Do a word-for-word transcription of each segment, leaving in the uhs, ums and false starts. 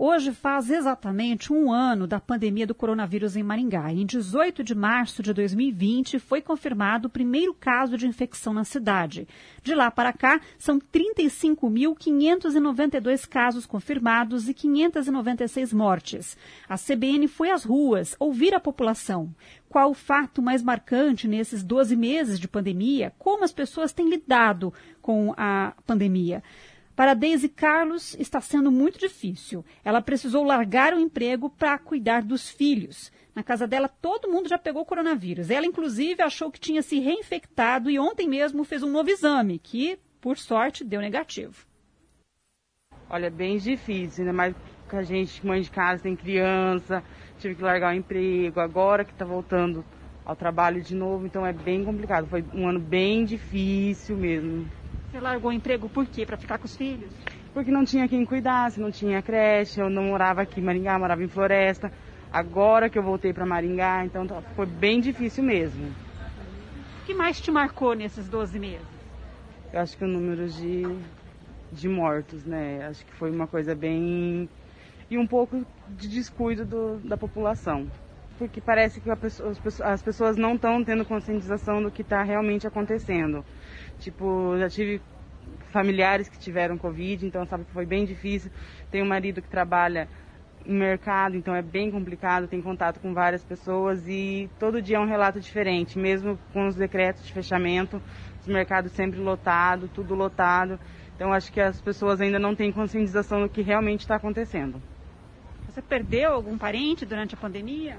Hoje faz exatamente um ano da pandemia do coronavírus em Maringá. Em dezoito de março de dois mil e vinte, foi confirmado o primeiro caso de infecção na cidade. De lá para cá, são trinta e cinco mil quinhentos e noventa e dois casos confirmados e quinhentas e noventa e seis mortes. A C B N foi às ruas ouvir a população. Qual o fato mais marcante nesses doze meses de pandemia? Como as pessoas têm lidado com a pandemia? Para Deise Carlos está sendo muito difícil. Ela precisou largar o emprego para cuidar dos filhos. Na casa dela, todo mundo já pegou coronavírus. Ela, inclusive, achou que tinha se reinfectado e ontem mesmo fez um novo exame, que, por sorte, deu negativo. Olha, é bem difícil, ainda mais que a gente, mãe de casa, tem criança, tive que largar o emprego, agora que está voltando ao trabalho de novo, então é bem complicado. Foi um ano bem difícil mesmo. Você largou o emprego por quê? Para ficar com os filhos? Porque não tinha quem cuidasse, não tinha creche, eu não morava aqui em Maringá, morava em Floresta. Agora que eu voltei para Maringá, então foi bem difícil mesmo. O que mais te marcou nesses doze meses? Eu acho que o número de, de mortos, né? Acho que foi uma coisa bem... E um pouco de descuido do, da população. Porque parece que a pessoa, as pessoas não estão tendo conscientização do que está realmente acontecendo. Tipo, já tive familiares que tiveram Covid, então sabe que foi bem difícil. Tenho um marido que trabalha no mercado, então é bem complicado, tem contato com várias pessoas e todo dia é um relato diferente, mesmo com os decretos de fechamento, os mercados sempre lotados, tudo lotado. Então acho que as pessoas ainda não têm conscientização do que realmente está acontecendo. Você perdeu algum parente durante a pandemia?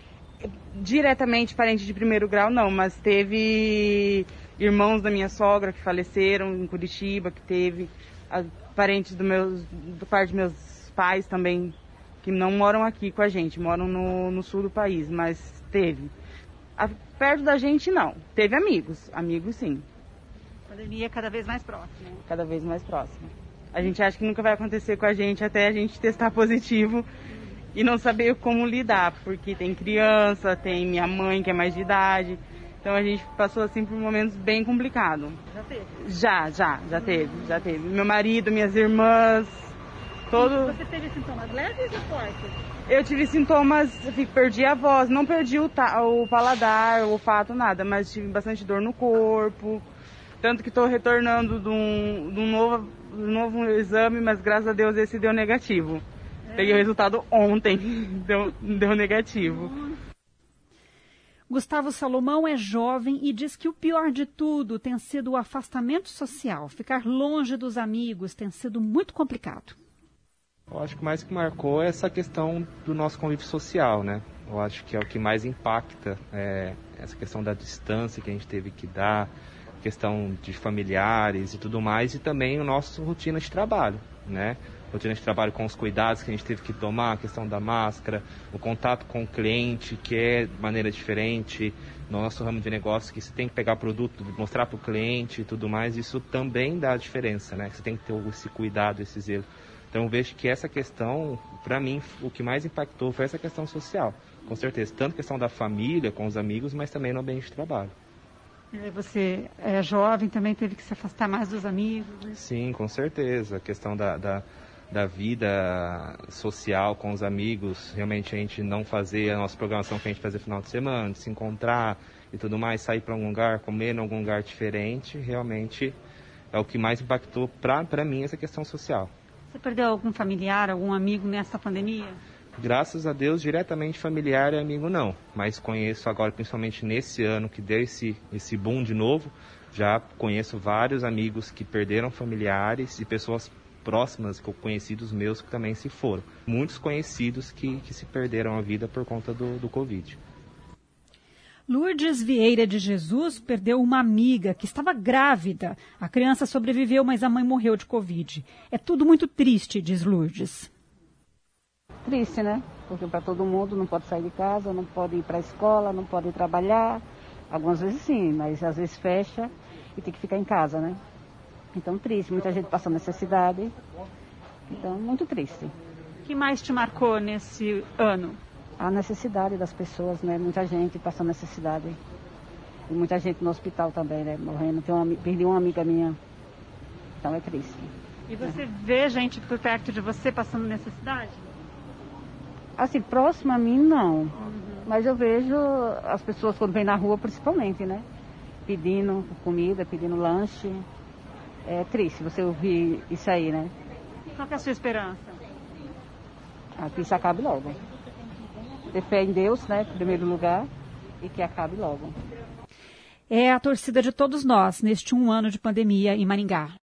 Diretamente parente de primeiro grau não, mas teve irmãos da minha sogra que faleceram em Curitiba, que teve a, parentes do, meus, do par de meus pais também, que não moram aqui com a gente, moram no, no sul do país, mas teve. A, perto da gente não, teve amigos, amigos sim. A pandemia é cada vez mais próxima. Cada vez mais próxima. A gente acha que nunca vai acontecer com a gente até a gente testar positivo e não saber como lidar, porque tem criança, tem minha mãe que é mais de idade, então a gente passou assim por momentos bem complicados. Já teve? Já, já, já teve, já teve. Meu marido, minhas irmãs, todo... Você teve sintomas leves ou fortes? Eu tive sintomas, perdi a voz, não perdi o, ta... o paladar, o olfato, nada, mas tive bastante dor no corpo, tanto que estou retornando de um, de um novo, de um novo exame, mas graças a Deus esse deu negativo. Peguei o resultado ontem, deu, deu negativo. Gustavo Salomão é jovem e diz que o pior de tudo tem sido o afastamento social. Ficar longe dos amigos tem sido muito complicado. Eu acho que o mais que marcou é essa questão do nosso convívio social, né? Eu acho que é o que mais impacta, é, essa questão da distância que a gente teve que dar, questão de familiares e tudo mais, e também o nosso rotina de trabalho, né? Rotina de trabalho com os cuidados que a gente teve que tomar, a questão da máscara, o contato com o cliente, que é de maneira diferente, no nosso ramo de negócio, que você tem que pegar produto, mostrar para o cliente e tudo mais, isso também dá diferença, né? Você tem que ter esse cuidado, esse zelo. Então eu vejo que essa questão, para mim, o que mais impactou foi essa questão social, com certeza. Tanto questão da família, com os amigos, mas também no ambiente de trabalho. Você é jovem, também teve que se afastar mais dos amigos, né? Sim, com certeza. A questão da... da da vida social com os amigos, realmente a gente não fazer a nossa programação que a gente fazia no final de semana, de se encontrar e tudo mais, sair para algum lugar, comer em algum lugar diferente, realmente é o que mais impactou para mim essa questão social. Você perdeu algum familiar, algum amigo nessa pandemia? Graças a Deus, diretamente familiar e amigo não, mas conheço agora, principalmente nesse ano que deu esse, esse boom de novo, já conheço vários amigos que perderam familiares e pessoas próximas, conhecidos meus que também se foram. Muitos conhecidos que, que se perderam a vida por conta do, do Covid. Lourdes Vieira de Jesus perdeu uma amiga que estava grávida. A criança sobreviveu, mas a mãe morreu de Covid. É tudo muito triste, diz Lourdes. Triste, né? Porque para todo mundo não pode sair de casa, não pode ir para a escola, não pode ir trabalhar. Algumas vezes sim, mas às vezes fecha e tem que ficar em casa, né? Então, triste. Muita gente passando necessidade. Então, muito triste. O que mais te marcou nesse ano? A necessidade das pessoas, né? Muita gente passando necessidade. E muita gente no hospital também, né? Morrendo. Tem uma, perdi uma amiga minha. Então, é triste. E você é. vê gente por perto de você passando necessidade? Assim, próximo a mim, não. Uhum. Mas eu vejo as pessoas quando vêm na rua, principalmente, né? Pedindo comida, pedindo lanche. É triste você ouvir isso aí, né? Qual que é a sua esperança? Ah, que isso acabe logo. Ter fé em Deus, né? Em primeiro lugar. E que acabe logo. É a torcida de todos nós neste um ano de pandemia em Maringá.